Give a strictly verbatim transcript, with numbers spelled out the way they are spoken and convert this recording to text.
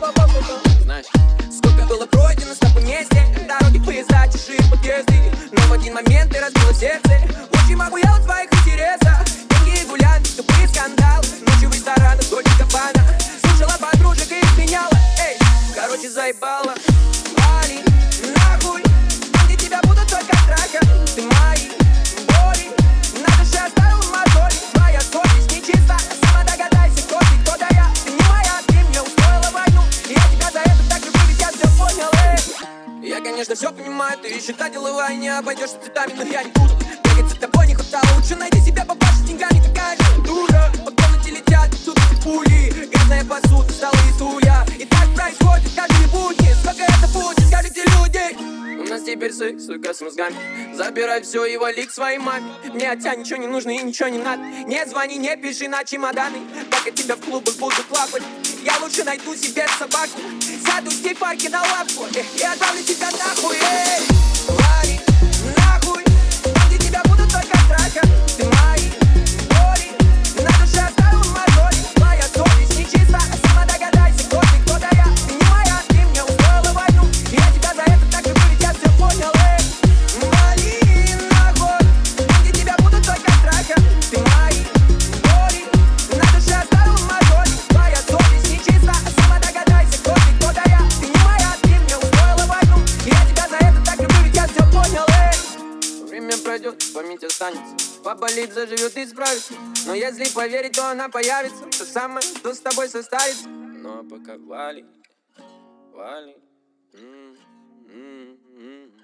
Знаешь, сколько было пройдено с тобой вместе, дороги, поезда, чужие подъезды, но в один момент ты разбила сердце. Очень могу я в твоих интересах. Деньги и гулянки, тупые скандалы, ночью в ресторанах, Дольче Габбана. Слушала подружек и их меняла. Эй, короче, заебала. Вали нахуй, там, где тебя будут только страха. Ты мои боли на душе оставил мозоли. Твоя совесть нечиста, сама догадайся, кто ты, кто да я. Ты не моя, ты мне устроила войну, и я тебя за это так люблю, ведь я все понял, эй. Я, конечно, все понимаю, ты считать деловая не обойдешься цветами, но я не буду бегать за тобой, не хватало. Лучше найди себя побольше с деньгами, такая же дура. По комнате летят тут эти пули, грязная посуда, столы и стулья. И так происходит каждый будни. Сколько это будет, скажите люди. У нас теперь секс, сука, с мозгами. Забирай все и вали к своей маме. Мне от тебя ничего не нужно и ничего не надо. Не звони, не пиши на чемоданы, пока тебя в клубах будут лапать. Я лучше найду себе собаку, сяду в скейт-парке на лавку и отправлю тебя нахуй, эй. Вали нахуй, там, где тебя будут только страха. Ты мои боли на душе оставил мозоли. Твоя совесть нечиста, сама догадайся, кто ты, кто да я. Ты не моя, ты мне устроила войну, и я тебя за это так люблю, ведь я все понял, эй. Вали нахуй, там, где тебя будут только страха. Ты мои боли на душе оставил мозоли. Твоя совесть нечиста, сама догадайся, кто ты, кто да я. Ты не моя, ты мне устроила войну, и я тебя за это так люблю, ведь я все понял, эй. Время пройдет, память останется, поболит, заживет и справится. Но если поверить, то она появится, то самое, что с тобой состарится. Ну а пока вали, вали. М-м-м-м.